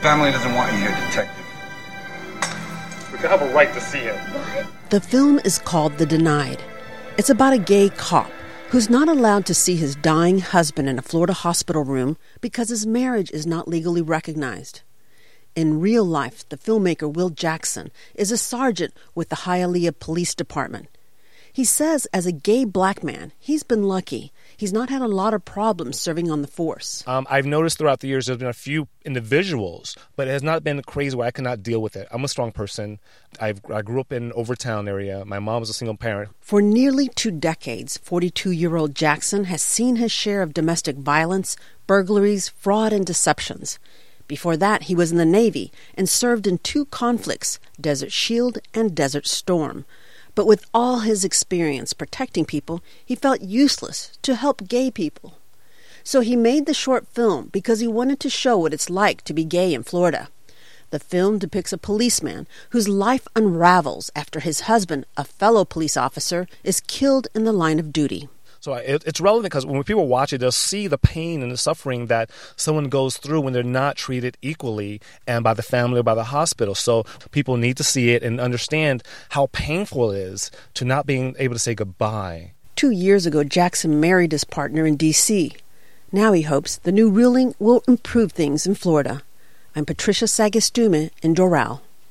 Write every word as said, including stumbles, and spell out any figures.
family doesn't want you here, detective. We could have a right to see him. What? The film is called The Denied. It's about a gay cop who's not allowed to see his dying husband in a Florida hospital room because his marriage is not legally recognized. In real life, the filmmaker Will Jackson is a sergeant with the Hialeah Police Department. He says as a gay black man, he's been lucky. He's not had a lot of problems serving on the force. Um, I've noticed throughout the years there's been a few individuals, but it has not been crazy where I cannot deal with it. I'm a strong person. I've, I grew up in Overtown area. My mom was a single parent. For nearly two decades, forty-two-year-old Jackson has seen his share of domestic violence, burglaries, fraud, and deceptions. Before that, he was in the Navy and served in two conflicts, Desert Shield and Desert Storm. But with all his experience protecting people, he felt useless to help gay people. So he made the short film because he wanted to show what it's like to be gay in Florida. The film depicts a policeman whose life unravels after his husband, a fellow police officer, is killed in the line of duty. So it, it's relevant because when people watch it, they'll see the pain and the suffering that someone goes through when they're not treated equally and by the family or by the hospital. So people need to see it and understand how painful it is to not being able to say goodbye. Two years ago, Jackson married his partner in D C Now he hopes the new ruling will improve things in Florida. I'm Patricia Sagastume in Doral.